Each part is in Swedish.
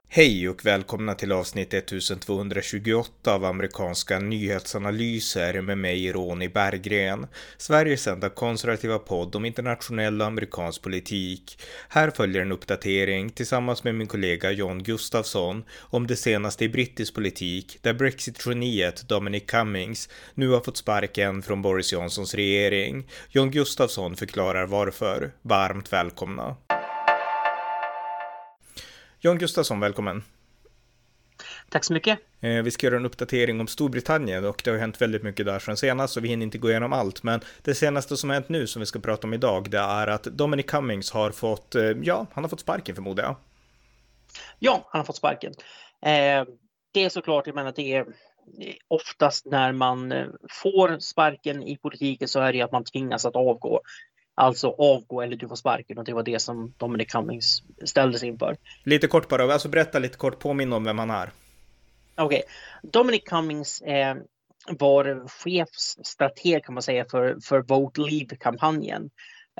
Hej och välkomna till avsnitt 1228 av amerikanska nyhetsanalyser med mig Ronny Berggren, Sveriges enda konservativa podd om internationell och amerikansk politik. Här följer en uppdatering tillsammans med min kollega John Gustafsson om det senaste i brittisk politik där Brexit-geniet Dominic Cummings nu har fått sparken från Boris Johnsons regering. John Gustafsson förklarar varför. Varmt välkomna. John Gustafsson, välkommen. Tack så mycket. Vi ska göra en uppdatering om Storbritannien och det har hänt väldigt mycket där sedan senast så vi hinner inte gå igenom allt. Men det senaste som har hänt nu som vi ska prata om idag det är att Dominic Cummings har fått, han har fått sparken förmodar jag. Ja, han har fått sparken. Det är såklart, jag menar det är oftast när man får sparken i politiken så är det att man tvingas att avgå. Alltså avgå eller du får sparken och det var det som Dominic Cummings ställdes inför. Lite kort bara, alltså berätta lite kort, påminna om vem han är. Okej. Dominic Cummings var chefsstrateg kan man säga för Vote Leave-kampanjen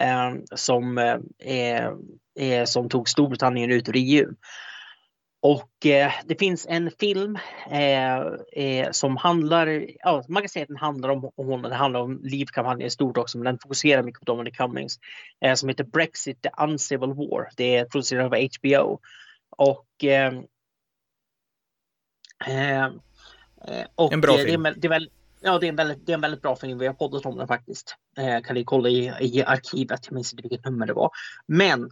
som tog Storbritannien ut ur EU. Och det finns en film som handlar, man kan säga att den handlar om honom, det handlar om Leave-kampanjen i stort också, men den fokuserar mycket på Dominic Cummings som heter Brexit, The Uncivil War. Det är producerat av HBO. Och en bra film. Det är en väldigt bra film. Vi har poddat om den faktiskt. Kan ni kolla i arkivet, jag minns inte vilket nummer det var. Men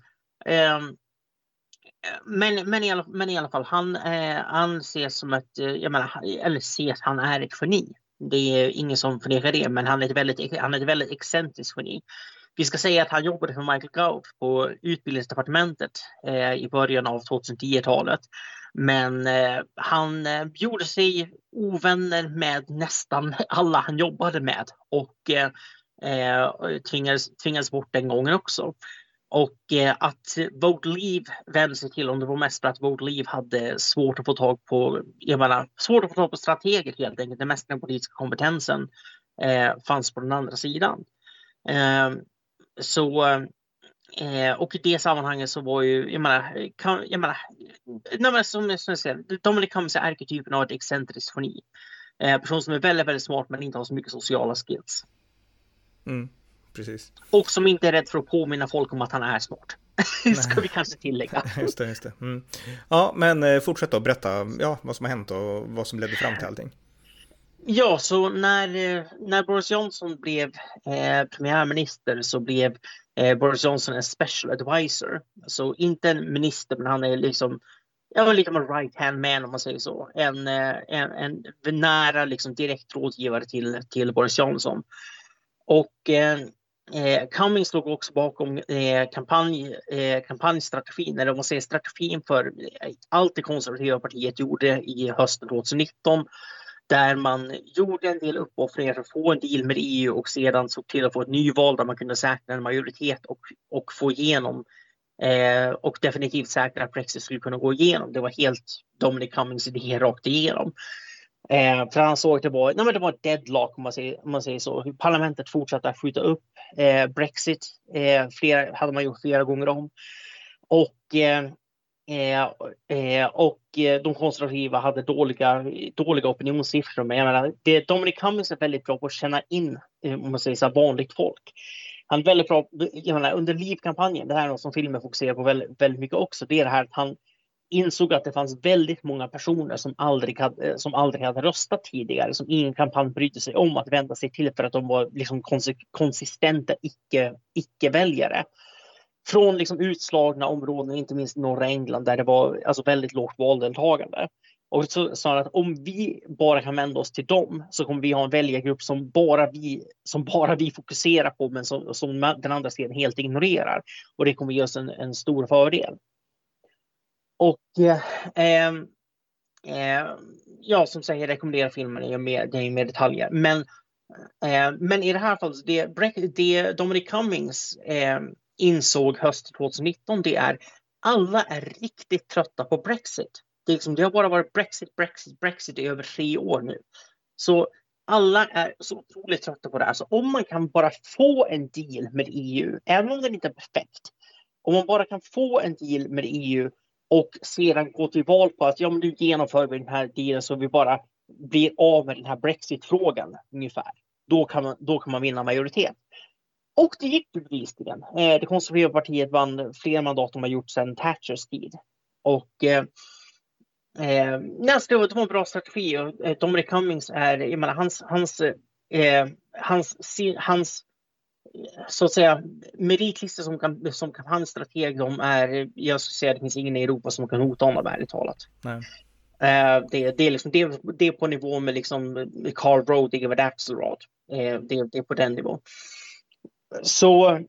i alla fall, han ses som ett, han är ett geni. Det är ingen som förnekar det, men han är ett väldigt excentriskt geni. Vi ska säga att han jobbade för Michael Gove på utbildningsdepartementet i början av 2010-talet. Men han gjorde sig ovänner med nästan alla han jobbade med och tvingades bort den gången också. Och att Vote Leave vände sig till om det var mest för att Vote Leave hade svårt att få tag på, strateger helt enkelt. Den mesta den politiska kompetensen fanns på den andra sidan. Och i det sammanhanget så var ju, som jag säger, Dominic Cummings är arketypen av ett excentriskt geni. Person som är väldigt, väldigt smart men inte har så mycket sociala skills. Precis. Och som inte är rädd för att påminna folk om att han är smart. Ska vi kanske tillägga. Just det. Ja, men fortsätt då, berätta vad som har hänt och vad som ledde fram till allting. Ja, så när Boris Johnson blev premiärminister så blev Boris Johnson en special advisor. Så inte en minister, men han är liksom lite av en right hand man om man säger så. En nära liksom direkt rådgivare till Boris Johnson. Och Cummings låg också bakom kampanjstrategin, eller om man säger strategin för allt det konservativa partiet gjorde i hösten 2019. Där man gjorde en del uppoffringar för att få en deal med EU och sedan såg till att få ett nyval där man kunde säkra en majoritet och få igenom och definitivt säkra att Brexit skulle kunna gå igenom. Det var helt Dominic Cummings idé rakt igenom. För han såg att det var ett deadlock om man säger så. Parlamentet fortsatte att skjuta upp Brexit. Hade man gjort flera gånger om. Och de konservativa hade dåliga opinionssiffror. Men jag menar, Dominic Cummings är väldigt bra på att känna in om man säger så, vanligt folk. Han är väldigt bra under Leave-kampanjen. Det här är något som filmen fokuserar på väldigt, väldigt mycket också. Det är det här att han insåg att det fanns väldigt många personer som aldrig hade röstat tidigare, som ingen kampanj brydde sig om att vända sig till för att de var liksom konsistenta icke-väljare. Från liksom utslagna områden, inte minst norra England där det var alltså väldigt lågt valdeltagande. Och så sa han att om vi bara kan vända oss till dem så kommer vi ha en väljargrupp som bara vi fokuserar på men som den andra sidan helt ignorerar. Och det kommer ge oss en stor fördel. Och som sagt, jag rekommenderar filmen i mer detaljer. Men i det här fallet, det Dominic Cummings insåg hösten 2019, det är alla är riktigt trötta på Brexit. Det har bara varit Brexit i över 3 år nu. Så alla är så otroligt trötta på det här. Så om man kan bara få en deal med EU, även om den inte är perfekt, om man bara kan få en deal med EU och sedan gå till val på att nu genomför vi den här dealen så vi bara blir av med den här Brexit-frågan ungefär. Då kan man vinna majoritet. Och det gick bevisligen. Det konservativa partiet vann fler mandat än man gjort sedan Thatchers tid. Och det var en bra strategi. Och Dominic Cummings är, jag menar, hans så att säga meritlista som kampanjstrateg, jag skulle säga att det finns ingen i Europa som kan hota honom, ärligt talat. Nej. Det är på nivå med liksom Karl Rove, David Axelrod. Det är på den nivån. Så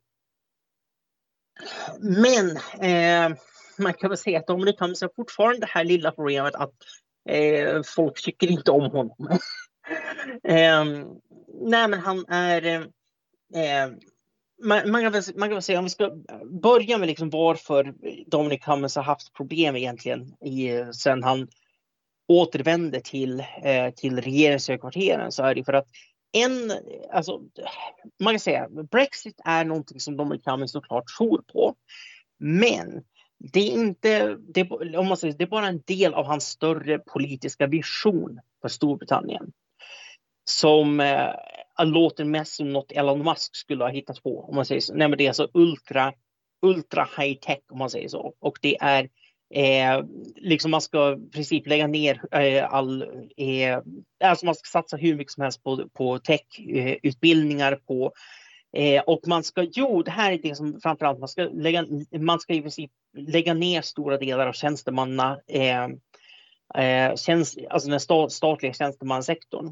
men man kan väl säga att Dominic Cummings har fortfarande det här lilla problemet att folk tycker inte om honom. Nej, men han är man kan säga, om vi ska börja med liksom varför Dominic Cummings har haft problem egentligen sen han återvände till regeringshögkvarteren, så är det för att man kan säga Brexit är någonting som Dominic Cummings såklart tror på, men det är inte, det är bara en del av hans större politiska vision för Storbritannien som låter mest som något Elon Musk skulle ha hittat på, om man säger så. Nej, men det är alltså ultra high tech, om man säger så, och det är liksom man ska i princip lägga ner alltså man ska satsa hur mycket som helst på tech-utbildningar på och man ska, det här är det som framförallt man ska i princip lägga ner stora delar av alltså den statliga tjänstemannasektorn.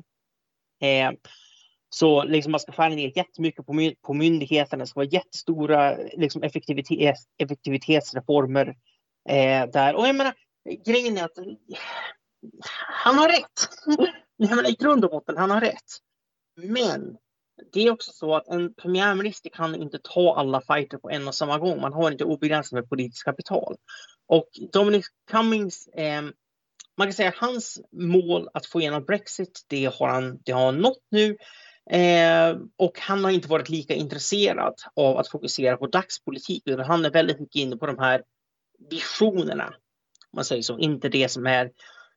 Så liksom man ska skära ner jättemycket på myndigheterna. Det ska vara jättestora liksom effektivitetsreformer där. Och jag menar, grejen är att han har rätt. Jag menar, i grund och botten, han har rätt. Men det är också så att en premiärminister kan inte ta alla fighter på en och samma gång. Man har inte obegränsat med politiskt kapital. Och Dominic Cummings, man kan säga att hans mål att få igenom Brexit, det har han nått nu. Och han har inte varit lika intresserad av att fokusera på dagspolitik, utan han är väldigt mycket inne på de här visionerna. Man säger så, inte det som är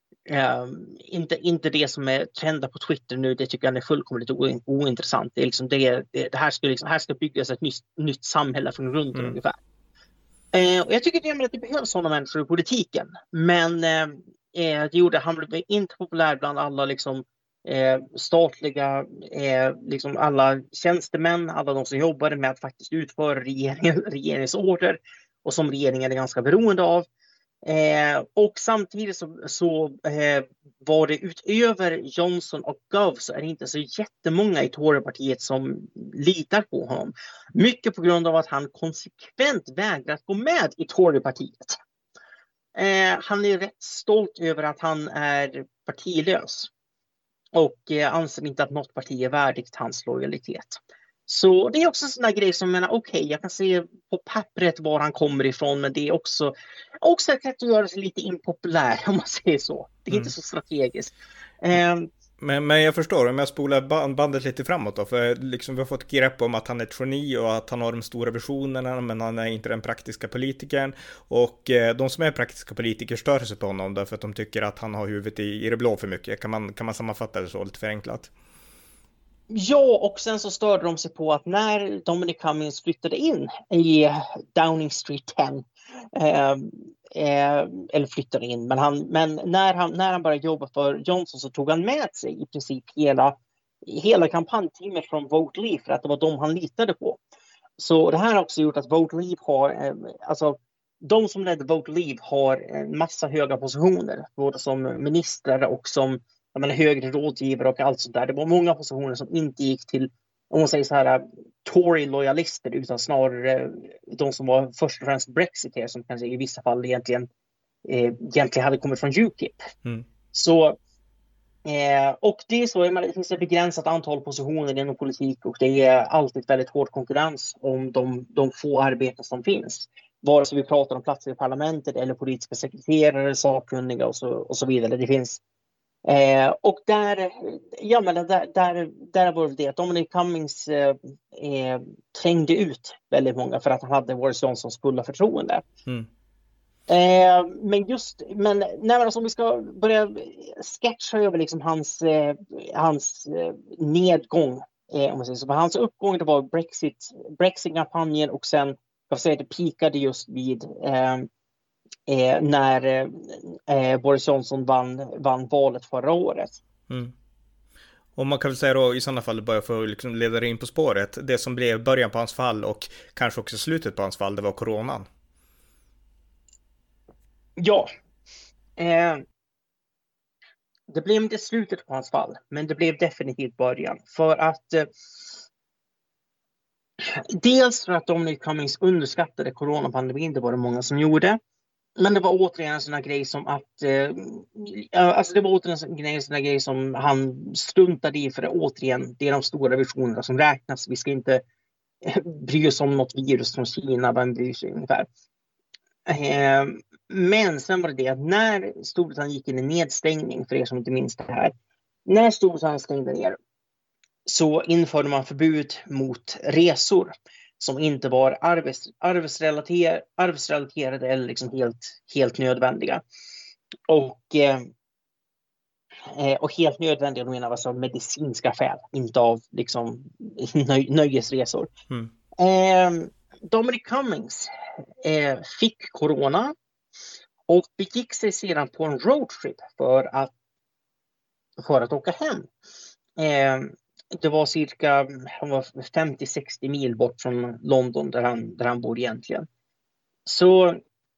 inte det som är trenda på Twitter nu. Det tycker jag är fullkomligt ointressant. Det är liksom här ska byggas ett nytt samhälle från grunden ungefär. Och jag tycker att det behövs sådana människor i politiken, men det gjorde han blev inte populär bland alla liksom statliga liksom alla tjänstemän, alla de som jobbade med att faktiskt utföra regeringens order och som regeringen är ganska beroende av. Och samtidigt så var det utöver Johnson och Gove så är det inte så jättemånga i Torypartiet som litar på honom. Mycket på grund av att han konsekvent vägrar att gå med i Torypartiet. Han är rätt stolt över att han är partilös och anser inte att något parti är värdigt hans lojalitet. Så det är också en sån där grej som jag kan se på pappret var han kommer ifrån, men det är också ett sätt att göra sig lite impopulär, om man säger så. Det är inte så strategiskt. Men jag förstår, om jag spolar bandet lite framåt då, för liksom vi har fått grepp om att han är ett geni och att han har de stora visionerna, men han är inte den praktiska politikern, och de som är praktiska politiker stör sig på honom därför att de tycker att han har huvudet i det blå för mycket. Kan man sammanfatta det så lite förenklat? Ja, och sen så störde de sig på att när Dominic Cummings flyttade in i Downing Street 10, eller flyttade in, men när han började jobba för Johnson så tog han med sig i princip hela kampanjteamet från Vote Leave, för att det var de han litade på. Så det här har också gjort att Vote Leave har, alltså de som ledde Vote Leave har en massa höga positioner, både som ministrar och som högre rådgivare och allt sånt där. Det var många positioner som inte gick till, om man säger så här, Tory-lojalister, utan snarare de som var först och främst Brexiteer, som kanske i vissa fall egentligen hade kommit från UKIP. Så och det är så, det finns ett begränsat antal positioner inom politik, och det är alltid väldigt hård konkurrens om de få arbeten som finns. Vare sig vi pratar om platser i parlamentet eller politiska sekreterare, sakkunniga och så vidare. Det finns och där var det att Dominic Cummings trängde ut väldigt många för att han hade Boris Johnsons fulla förtroende. Men nej, men alltså, om vi ska börja sketcha över liksom hans nedgång, om man säger så. Hans uppgång, det var Brexit-kampanjen, och sen jag säger det pikade just vid när Boris Johnson vann valet förra året. Mm. Och man kan väl säga då i sådana fall, bara för att liksom leda in på spåret, det som blev början på hans fall och kanske också slutet på hans fall, det var coronan. Ja, det blev inte slutet på hans fall, men det blev definitivt början. För att dels för att Dominic Cummings underskattade coronapandemin, det var det många som gjorde. Men det var återigen en sån här grej som som han struntade i, för det återigen, det är de stora visionerna som räknas. Vi ska inte bry oss om något virus från Kina, vem bryr sig ungefär. Men sen var det att när Storbritannien gick in i nedstängning, för er som inte minns det här, när Storbritannien stängde ner så införde man förbud mot resor som inte var arbetsrelaterade eller liksom helt nödvändiga. Och helt nödvändiga, då menar jag alltså medicinska skäl, inte av liksom nöjesresor. Dominic Cummings fick corona och begick sig sedan på en roadtrip för att åka hem. Det var cirka 50-60 mil bort från London där han bor egentligen. Så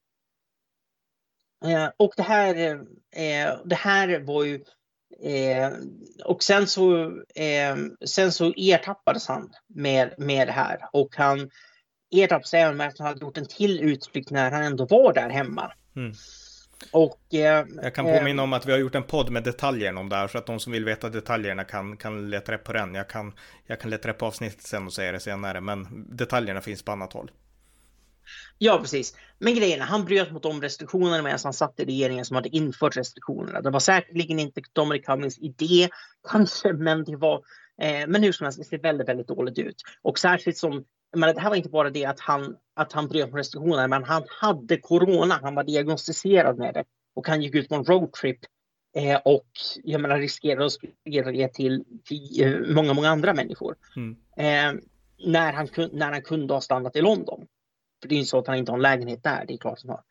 och det här var ju och sen så ertappades han med det här, och han ertappades även med att han hade gjort en till utflykt när han ändå var där hemma. Och jag kan påminna om att vi har gjort en podd med detaljer om det här, så att de som vill veta detaljerna kan leta rätt på den. Jag kan leta rätt på avsnittet sen och säga det senare, men detaljerna finns på annat håll. Ja, precis. Men grejerna, han bröt mot de restriktionerna medan han satt i regeringen som hade infört restriktionerna. Det var säkerligen inte Dominic Cummings idé, kanske, men det var men hur som helst, det ser väldigt, väldigt dåligt ut. Och särskilt som, men det här var inte bara det att han bröt mot restriktionerna, men han hade corona, han var diagnostiserad med det, och han gick ut på en roadtrip och jag menar riskerade att sprida det till många, många andra människor. När han kunde ha stannat i London. För det är ju så att han inte har en lägenhet där, det är klart som har.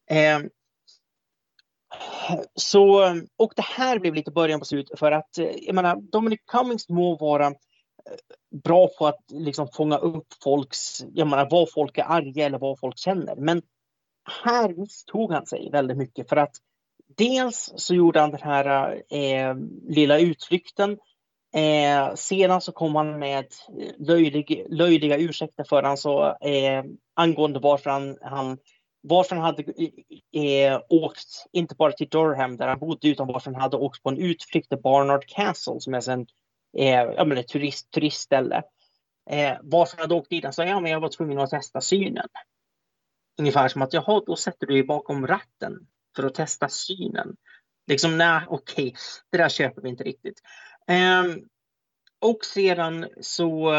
Och det här blev lite början på slutet, för att jag menar, Dominic Cummings må vara bra på att liksom fånga upp vad folk är arga eller vad folk känner. Men här misstog han sig väldigt mycket, för att dels så gjorde han den här lilla utflykten. Sedan så kom han med löjliga ursäkter för han så angående varför han hade åkt inte bara till Durham där han bodde, utan varför han hade åkt på en utflykt till Barnard Castle som är en turistställe. Varför han hade åkt dit, han sa men jag var tvungen att testa synen. Ungefär som att då sätter du dig bakom ratten för att testa synen. Liksom okej, det där köper vi inte riktigt. Och sedan så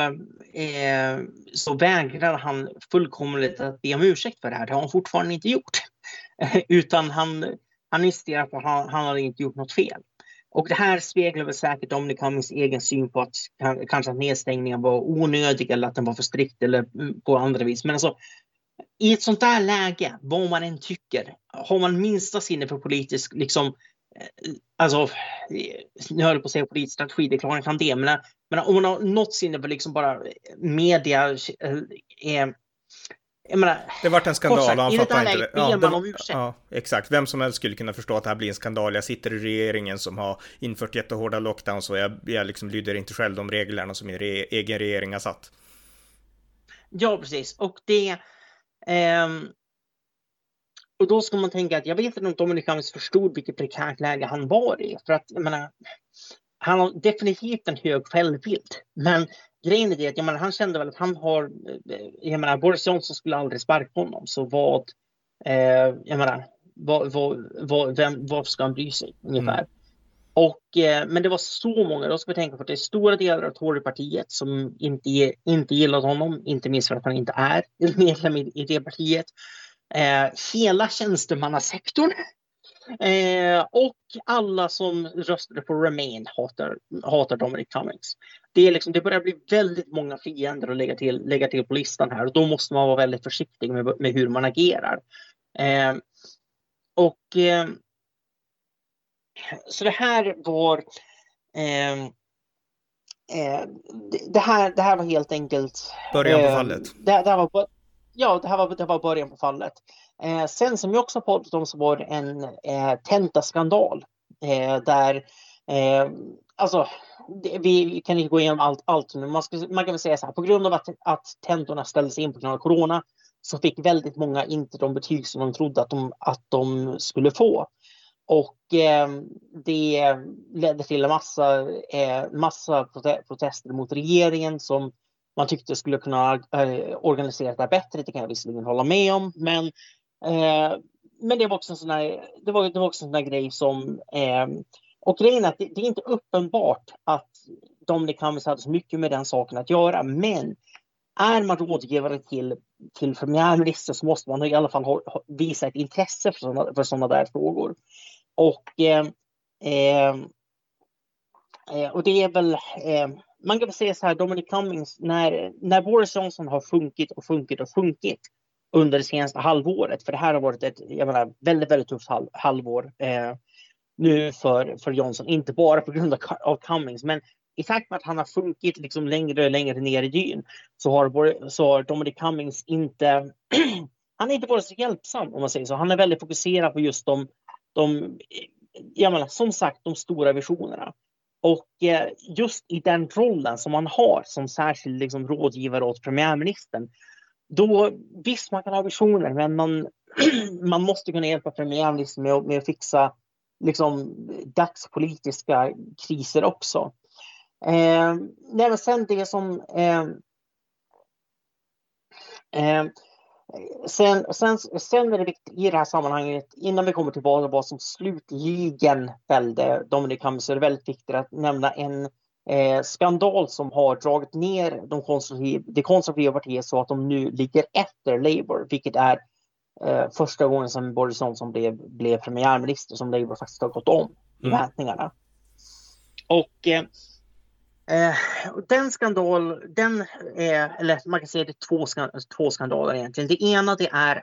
vägrade han fullkomligt att be om ursäkt för det här. Det har han fortfarande inte gjort. Utan han insisterar på att han hade inte gjort något fel. Och det här speglar väl säkert Dominic Cummings egen syn på att kanske att nedstängningen var onödig eller att den var för strikt eller på andra vis. Men alltså, i ett sånt där läge, vad man än tycker, har man minsta sinne för politisk liksom, alltså, nu höll jag på att säga politisk strategi, det är klart man kan det, men om man har något sinne för liksom bara media, jag menar, det vart en skandal, han fattar inte det. Ja, exakt. Vem som helst skulle kunna förstå att det här blir en skandal. Jag sitter i regeringen som har infört jättehårda lockdowns, och jag liksom lyder inte själv de reglerna som min egen regering har satt. Ja, precis. Och det och då ska man tänka att jag vet inte om Dominic Cummings förstod vilket prekärt läge han var i. För att jag menar, han har definitivt en hög självbild. Men grejen är det att jag menar, han kände väl att han har, jag menar, Boris Johnson skulle aldrig sparka honom. Så jag menar, vad ska han bry sig ungefär? Och, men det var så många, då ska vi tänka på att det är stora delar av Torypartiet som inte gillar honom, inte minst för att han inte är medlem i det partiet. hela tjänstemannasektorn och alla som röstade på Remain hatar Dominic Cummings. Det börjar bli väldigt många fiender att lägga till på listan här, och då måste man vara väldigt försiktig med hur man agerar. Så det här var det här var helt enkelt början på fallet. Det här var början på fallet. Sen som jag också pratat om så var det en tentaskandal där vi kan inte gå igenom allt men man kan väl säga så här: på grund av att tentorna ställdes in på grund av corona så fick väldigt många inte de betyg som de trodde att de skulle få. Och det ledde till en massa protester mot regeringen som man tyckte skulle kunna organisera det bättre. Det kan jag visserligen hålla med om, men det var också en sån där grej som och grejen är att det är inte uppenbart att Dominic Cummings hade så mycket med den saken att göra, men är man rådgivare till premiärminister så måste man i alla fall visa ett intresse för sådana där frågor. Och det är väl man kan väl säga så här: Dominic Cummings, när Boris Johnson har sjunkit under det senaste halvåret, för det här har varit ett väldigt, väldigt tufft halvår nu för Johnson, inte bara på grund av Cummings, men i takt med att han har sjunkit liksom längre och längre ner i dyn så har Dominic Cummings inte han är inte varit så hjälpsam, om man säger så. Han är väldigt fokuserad på just som sagt de stora visionerna. Och just i den rollen som man har som särskild liksom rådgivare åt premiärministern, då visst man kan ha visioner, men man måste kunna hjälpa premiärministern med att fixa liksom dagspolitiska kriser också. Men sen det som sen är det viktigt i det här sammanhanget, innan vi kommer till vad som slutligen fällde Dominic Cummings, så är det väldigt viktigt att nämna en skandal som har dragit ner det konservativa partiet så att de nu ligger efter Labour, vilket är första gången som Boris Johnson blev premiärminister som Labour faktiskt har gått om i mätningarna. Och den skandal, eller man kan säga det är två skandaler egentligen. Det ena det är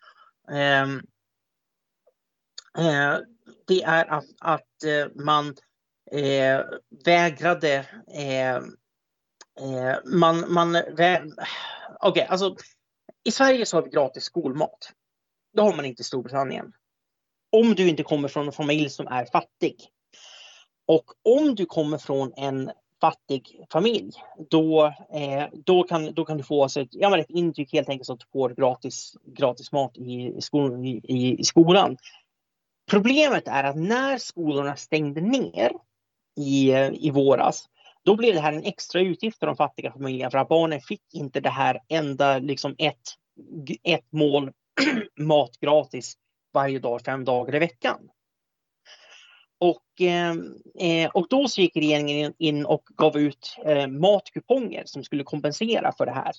att man vägrade alltså i Sverige så har vi gratis skolmat. Det har man inte i Storbritannien. Om du inte kommer från en familj som är fattig. Och om du kommer från en fattig familj, då kan du få ett intyg helt enkelt så att du får gratis mat i skolan. Problemet är att när skolorna stängde ner i våras, då blev det här en extra utgift för de fattiga familjerna, för att barnen fick inte det här enda liksom ett mål mat gratis varje dag 5 dagar i veckan. Och då så gick regeringen in och gav ut matkuponger som skulle kompensera för det här,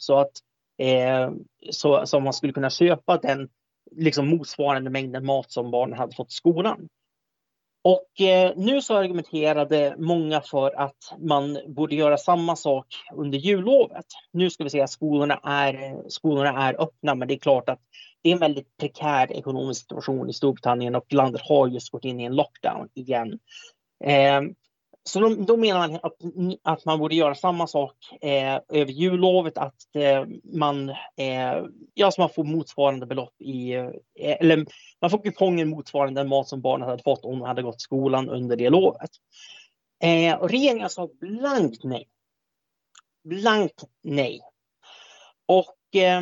så man skulle kunna köpa den liksom motsvarande mängden mat som barnen hade fått i skolan. Och nu så argumenterade många för att man borde göra samma sak under jullovet. Nu ska vi säga att skolorna är öppna, men det är klart att det är en väldigt prekär ekonomisk situation i Storbritannien och landet har just gått in i en lockdown igen. Så då menar man att man borde göra samma sak över jullovet, att man får motsvarande belopp eller man får kupongen motsvarande den mat som barnen hade fått om de hade gått i skolan under det lovet. Och regeringen sa blankt nej. Och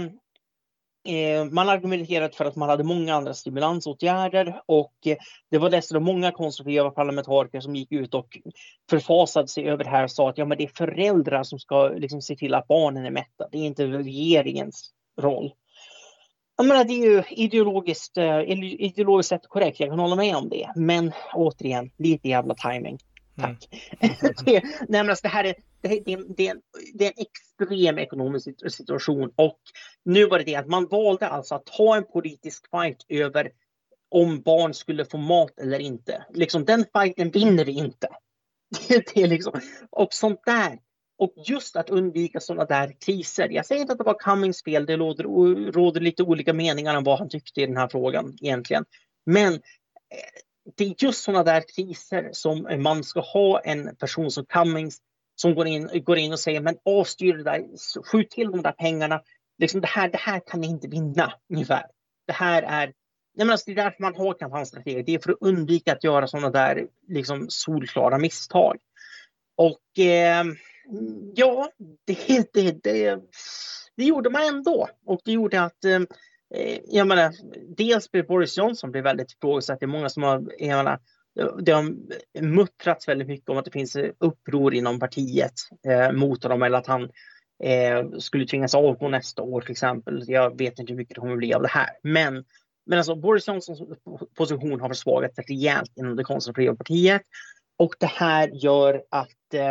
man argumenterade för att man hade många andra stimulansåtgärder, och det var dessutom många konservativa parlamentariker som gick ut och förfasade sig över det här och sa att men det är föräldrar som ska liksom se till att barnen är mätta. Det är inte regeringens roll. Jag menar, det är ju ideologiskt sett korrekt, jag kan hålla med om det, men återigen, lite jävla timing. Tack. Nej, men alltså, det är en extrem ekonomisk situation. Och nu var det att man valde alltså att ta en politisk fight över om barn skulle få mat eller inte. Liksom, den fighten vinner vi inte. Det är liksom, och sånt där. Och just att undvika sådana där kriser. Jag säger inte att det var Cummings fel. Det råder lite olika meningar om vad han tyckte i den här frågan egentligen. Men det är just sådana där kriser som man ska ha en person som Cummings som går in och säger men avstyr det där, skjut till de där pengarna. Liksom det här kan ni inte vinna ungefär. Det här är det är därför man har kampanjstrategier. Det är för att undvika att göra sådana där liksom solklara misstag. Och ja, det gjorde man ändå. Och det gjorde att jag menar, dels blev Boris Johnson blev väldigt ifrågasatt. Det är många som har, det har muttrats väldigt mycket om att det finns uppror inom partiet mot honom, eller att han skulle tvingas avgå nästa år till exempel. Jag vet inte hur mycket det kommer bli av det här. Men alltså Boris Johnsons position har försvagats rejält inom det konservativa partiet. Och det här gör att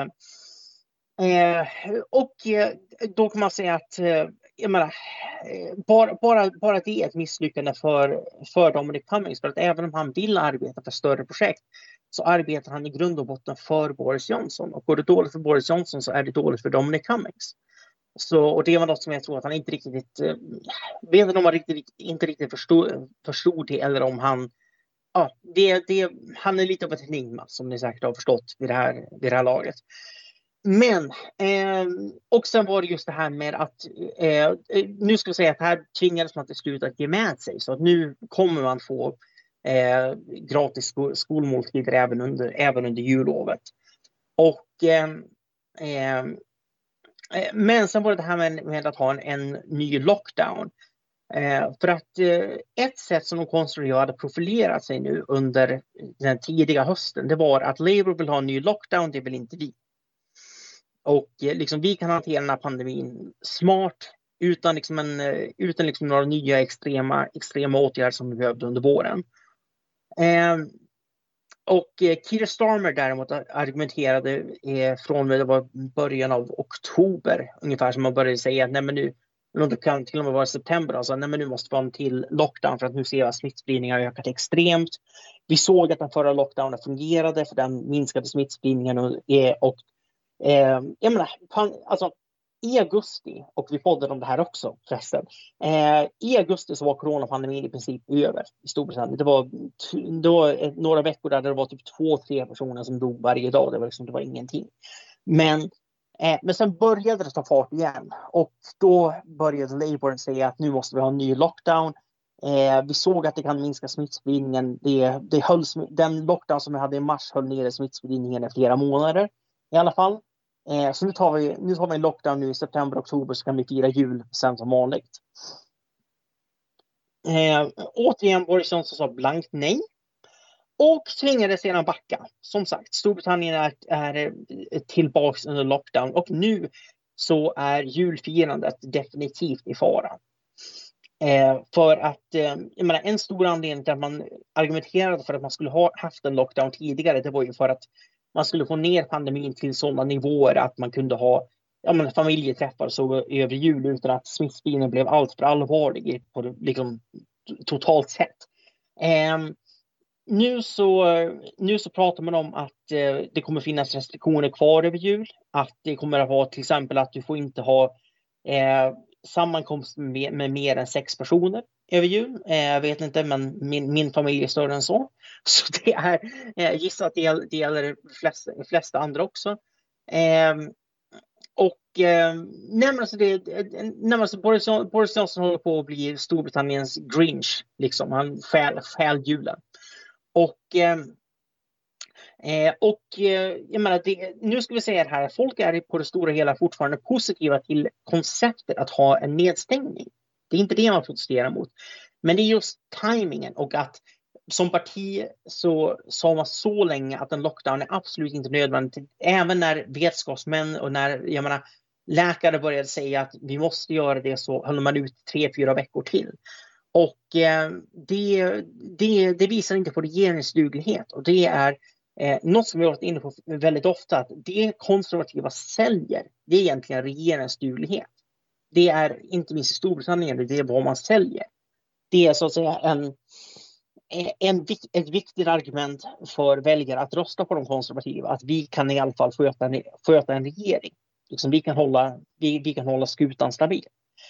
då kan man säga att jag menar, bara det är ett misslyckande för Dominic Cummings. För att även om han vill arbeta för större projekt så arbetar han i grund och botten för Boris Johnson. Och går det dåligt för Boris Johnson så är det dåligt för Dominic Cummings. Och det var något som jag tror att han inte riktigt vet inte om han inte riktigt förstod det, eller om han han är lite av ett enigma som ni säkert har förstått vid det här laget. Men och sen var det just det här med att nu ska vi säga att här tvingades man till slut att ge med sig, så att nu kommer man få gratis skolmåltider även under jullovet. Och men sen var det här med att ha en ny lockdown. För att ett sätt som de konservativa hade profilerat sig nu under den tidiga hösten, det var att Labour vill ha en ny lockdown, det vill inte vi. Och liksom vi kan hantera den här pandemin smart utan några nya extrema åtgärder som vi behövde under våren. Och Keir Starmer däremot argumenterade från det var början av oktober ungefär, som man började säga att nej, men nu, det kan till och med vara september, alltså, nej, men nu måste vi ha en till lockdown för att nu ser jag att smittspridningen har ökat extremt. Vi såg att den förra lockdownen fungerade för den minskade smittspridningen och jag menar, alltså i augusti, och vi poddade om det här också förresten, i augusti så var coronapandemin i princip över i Storbritannien. Det var några veckor där det var typ 2-3 personer som dog varje dag. Det var ingenting. Men sen började det ta fart igen, och då började Labour säga att nu måste vi ha en ny lockdown. Vi såg att det kan minska smittspridningen. Den lockdown som vi hade i mars höll nere smittspridningen i flera månader i alla fall. Så nu tar vi en lockdown nu i september och oktober, så kan vi fira jul sen som vanligt. Återigen Boris Johnson sa blankt nej och tvingades sedan backa. Som sagt, Storbritannien är tillbaks under lockdown, och nu så är julfirandet definitivt i fara. För att jag menar, en stor anledning till att man argumenterade för att man skulle ha haft en lockdown tidigare, det var ju för att man skulle få ner pandemin till sådana nivåer att man kunde ha familjeträffar så över jul utan att smittspridningen blev allt för allvarlig på liksom, totalt sett. Nu så pratar man om att det kommer finnas restriktioner kvar över jul. Att det kommer att vara till exempel att du får inte ha sammankomst med mer än 6 personer över jul. Jag vet inte, men min familj är större än så. Så det är, gissar att det gäller de flesta andra också. Boris Johnson håller på att bli Storbritanniens Grinch. Liksom. Han stjäl julen. Och jag menar, nu ska vi säga det här, folk är på det stora hela fortfarande positiva till konceptet att ha en nedstängning. Det är inte det man protesterar mot. Men det är just timingen, och att som parti så sa man så länge att en lockdown är absolut inte nödvändig. Även när vetenskapsmän och när läkare började säga att vi måste göra det, så höll man ut 3-4 veckor till. Och det visar inte på regeringsduglighet, och det är något som vi har varit inne på väldigt ofta, att det konservativa säljer, det är egentligen regeringens duglighet. Det är inte minst i Storbritannien, det är vad man säljer. Det är så att säga ett viktigt argument för väljare att rösta på de konservativa, att vi kan i alla fall sköta en regering. Liksom vi kan hålla skutan stabil.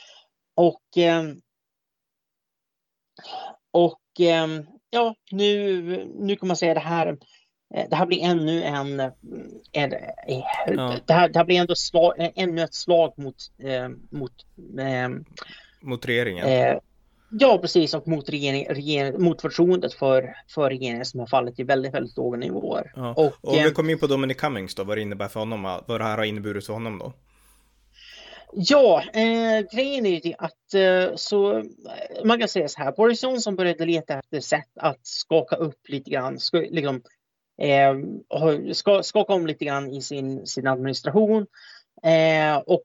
Ja, nu kan man säga det här blir ännu det här blir ändå ännu ett slag mot regeringen. Ja, precis, och mot förtroendet för regeringen som har fallit i väldigt, väldigt låga nivåer. Ja. Och om vi kommer in på Dominic Cummings då, vad det innebär för honom, vad det här har inneburit för honom då? Ja, grejen är ju att så man kan säga så här, Boris Johnson började leta efter sätt att skaka upp lite grann, skaka om lite grann i sin administration, och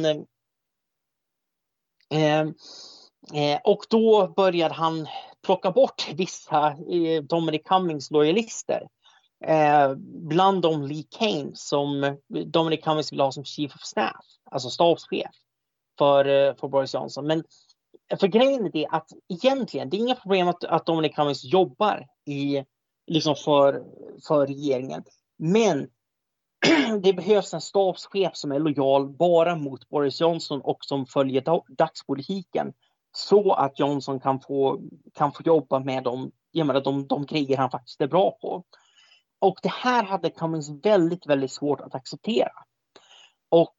och då började han plocka bort vissa Dominic Cummings lojalister. Bland dem Lee Cain, som Dominic Cummings vill ha som chief of staff, alltså stabschef för Boris Johnson. Men för grejen är det att egentligen det är inga problem att Dominic Cummings jobbar liksom för regeringen, men det behövs en stabschef som är lojal bara mot Boris Johnson och som följer dagspolitiken, så att Johnson kan få jobba med de grejer han faktiskt är bra på. Och det här hade Cummings väldigt, väldigt svårt att acceptera. Och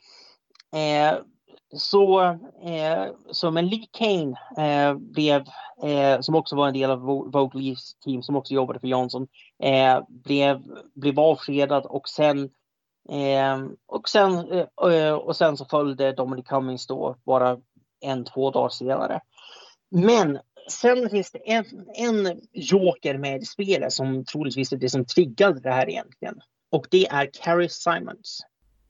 men Lee Cain som också var en del av Vote Leaves team, som också jobbade för Johnson, blev avskedad, och sen så följde Dominic Cummings då bara 1-2 dagar senare. Men sen finns det en joker med i spelet som troligtvis är det som triggade det här egentligen. Och det är Carrie Simons.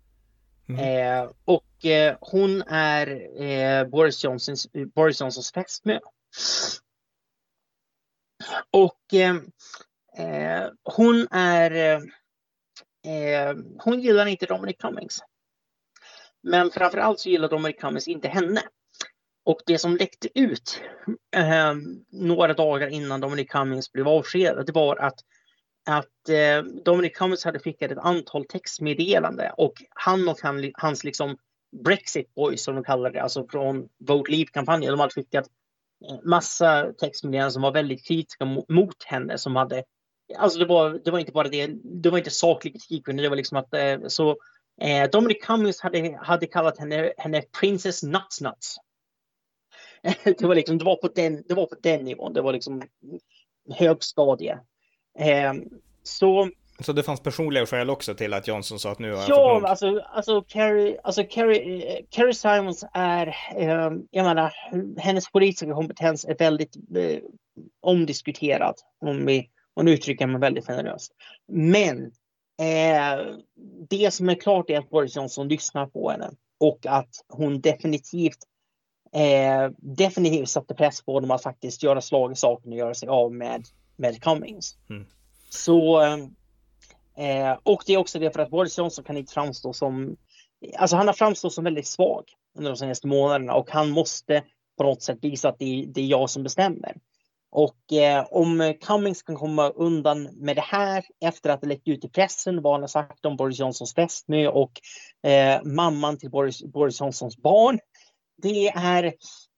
Hon är Boris Johnsons fästmö. Och hon gillar inte Dominic Cummings. Men framförallt så gillar Dominic Cummings inte henne. Och det som läckte ut några dagar innan Dominic Cummings blev avskedad, det var att Dominic Cummings hade skickat ett antal textmeddelande, och han och hans liksom Brexit boys, som de kallar det, alltså från Vote Leave-kampanjen, de hade skickat massa textmeddelanden som var väldigt kritiska mot henne, som hade, alltså det var inte bara det var inte saklig kritik, men det var liksom att Dominic Cummings hade kallat henne Princess Nuts. Det var på den nivån. Det var liksom högstadie. Så det fanns personliga skäl också till att Johnson sa att nu har jag fått nog? Alltså Carrie Simons är, jag menar, hennes politiska kompetens är väldigt omdiskuterad, om uttrycker man väldigt generöst. Men det som är klart är att Boris Johnson lyssnar på henne, och att hon definitivt satte press på dem att faktiskt göra slag i saken och göra sig av med Cummings. Så och det är också det för att Boris Johnson kan inte framstå som, alltså han har framstått som väldigt svag under de senaste månaderna, och han måste på något sätt visa att det är jag som bestämmer. Och om Cummings kan komma undan med det här efter att det läckt ut i pressen vad han har sagt om Boris Johnsons fästmö och mamman till Boris Johnsons barn, det är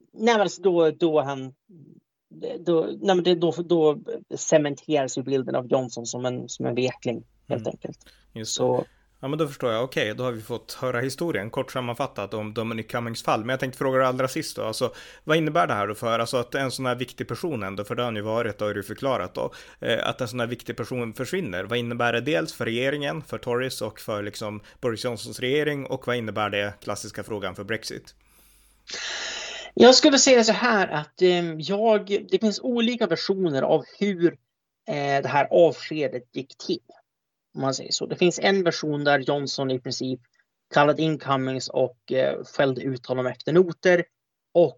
då cementeras ju bilden av Johnson som en vekling helt enkelt. Just så. Ja, men då förstår jag. Okej, då har vi fått höra historien kort sammanfattat om Dominic Cummings fall. Men jag tänkte fråga dig allra sist då. Alltså, vad innebär det här då för att en sån här viktig person ändå, för det har han ju varit, och har du förklarat då, att en sån här viktig person försvinner. Vad innebär det dels för regeringen, för Tories och för liksom Boris Johnsons regering, och vad innebär det, klassiska frågan, för Brexit? Jag skulle säga så här att det finns olika versioner av hur det här avskedet gick till. Om man säger så. Det finns en version där Johnson i princip kallade in Cummings och skällde ut honom efter noter och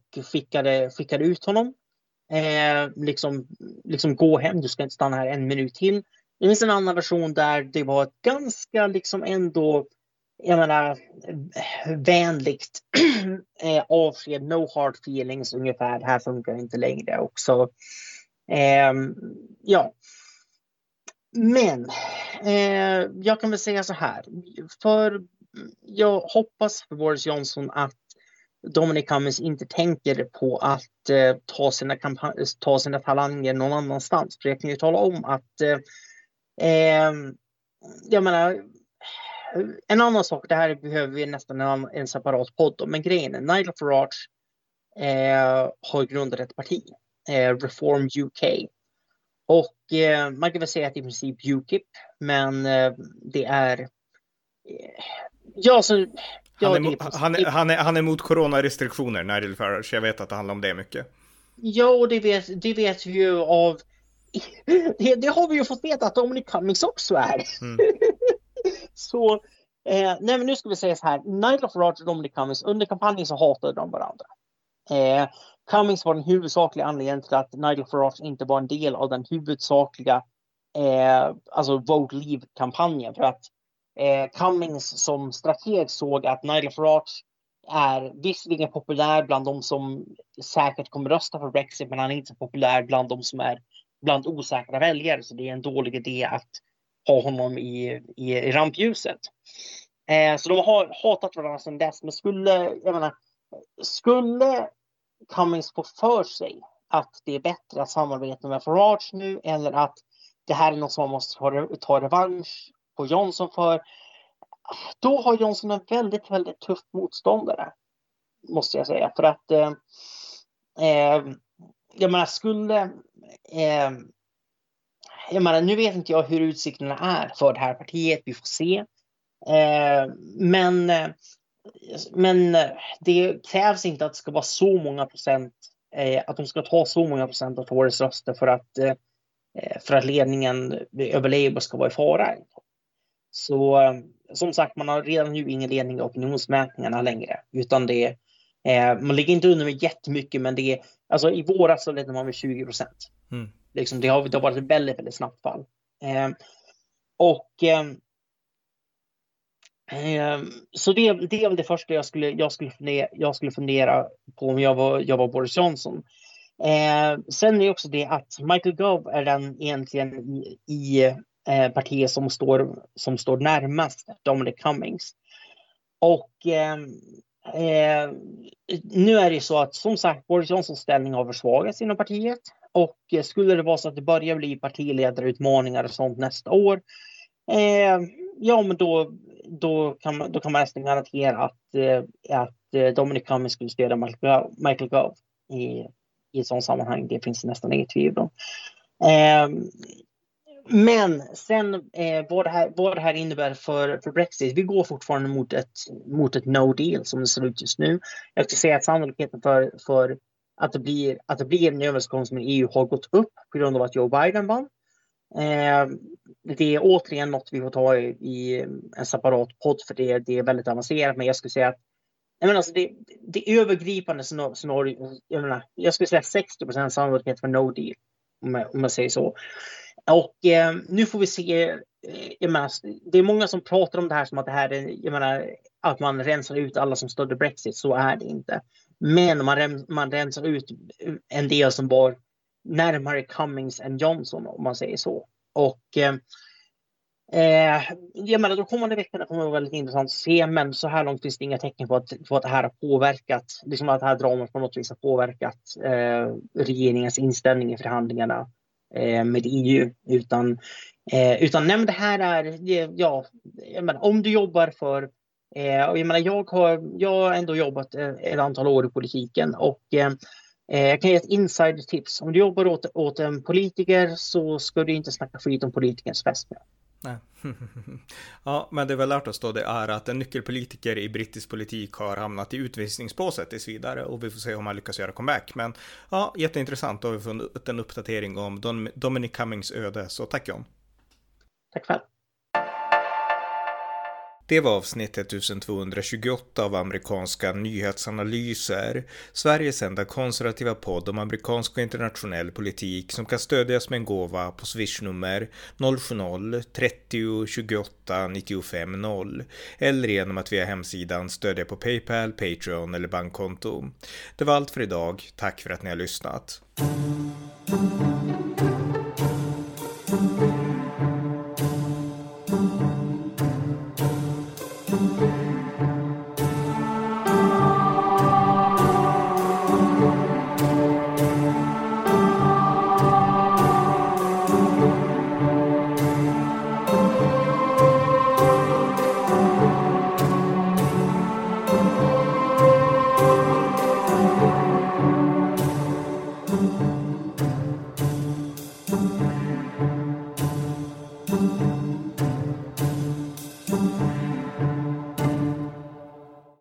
skickade ut honom. Liksom gå hem, du ska inte stanna här en minut till. Det finns en annan version där det var ett ganska liksom ändå, jag menar, vänligt avsked, no hard feelings ungefär. Det här funkar inte längre också. Ja. Men jag kan väl säga så här. För jag hoppas för Boris Johnson att Dominic Cummings inte tänker på att ta sina talanger någon annanstans. För jag kan ju tala om att jag menar, en annan sak, det här behöver vi nästan en separat podd om, men grejen är Nigel Farage har grundat ett parti, Reform UK. Och man kan väl säga att i princip UKIP, men det är ja, så han är emot coronarestriktioner, Nigel Farage. Jag vet att det handlar om det mycket. Ja, och det vet vi ju av det har vi ju fått veta att Dominic Cummings också är. Så nej, men nu ska vi säga så här. Nigel Farage och Dominic Cummings, under kampanjen så hatade de varandra. Cummings var den huvudsakliga anledningen till att Nigel Farage inte var en del av den huvudsakliga alltså Vote Leave-kampanjen, för att Cummings som strateg såg att Nigel Farage är visserligen populär bland de som säkert kommer rösta för Brexit, men han är inte så populär bland de som är bland osäkra väljare, så det är en dålig idé att ha honom i rampljuset. Så de har hatat varandra sedan dess, men skulle Cummings få för sig att det är bättre att samarbeta med Farage nu, eller att det här är något som man måste ta revansch på Johnson för, då har Johnson en väldigt, väldigt tuff motståndare, måste jag säga. För att jag menar, nu vet inte jag hur utsikterna är för det här partiet, vi får se. Men det krävs inte att det ska vara så många procent, att de ska ta så många procent av Tories röster för att ledningen över Labour ska vara i fara. Så som sagt, man har redan nu ingen ledning i opinionsmätningarna längre, utan man ligger inte under med jättemycket, men det är, alltså i våras så ledde man med 20%. Liksom, det har varit ett väldigt, väldigt snabbt fall. Så det är väl det första jag skulle fundera på om jag var Boris Johnson. Sen är också det att Michael Gove är den egentligen i partiet som står närmast Dominic Cummings. Och nu är det så att, som sagt, Boris Johnsons ställning har försvagats inom partiet, och skulle det vara så att det börjar bli partiledarutmaningar och sånt nästa år, ja, men då kan man nästan garantera att Dominic Cummings skulle stödja Michael Gove i ett sådant sammanhang. Det finns nästan inget tvivel om. Men sen vad det här innebär för Brexit. Vi går fortfarande mot ett no deal som det ser ut just nu. Jag skulle säga att sannolikheten för att det blir en överenskommelse med EU har gått upp på grund av att Joe Biden vann. Det är återigen något vi får ta i en separat podd, för det är väldigt avancerat, men jag skulle säga att alltså det övergripande scenario, jag skulle säga 60% sannolikhet för no deal, om man säger så. Och nu får vi se, det är många som pratar om det här som att det här är, att man rensar ut alla som stödde Brexit. Så är det inte. Men man rensar ut en del som var närmare Cummings än Johnson, om man säger så. Och de kommande veckorna kommer att vara väldigt intressant att se, men så här långt finns det inga tecken på att det här har påverkat, liksom att det här dramat på något vis har påverkat regeringens inställning i förhandlingarna med EU, utan det här är, om du jobbar för, jag har ändå jobbat ett antal år i politiken, och jag kan ge ett insidertips. Om du jobbar åt en politiker, så ska du inte snacka skit om politikerns fästmö. Nej. Ja, men det är väl lärt oss då, det är att en nyckelpolitiker i brittisk politik har hamnat i utvisningsbåset tills vidare, och vi får se om han lyckas göra comeback. Men ja, jätteintressant, då har vi fått en uppdatering om Dominic Cummings öde, så tack John. Tack själv. Det var avsnitt 1228 av amerikanska nyhetsanalyser, Sveriges enda konservativa podd om amerikansk och internationell politik som kan stödjas med en gåva på swishnummer 070-30 28 95 0 eller genom att via hemsidan stödja på PayPal, Patreon eller bankkonto. Det var allt för idag. Tack för att ni har lyssnat. Thank you.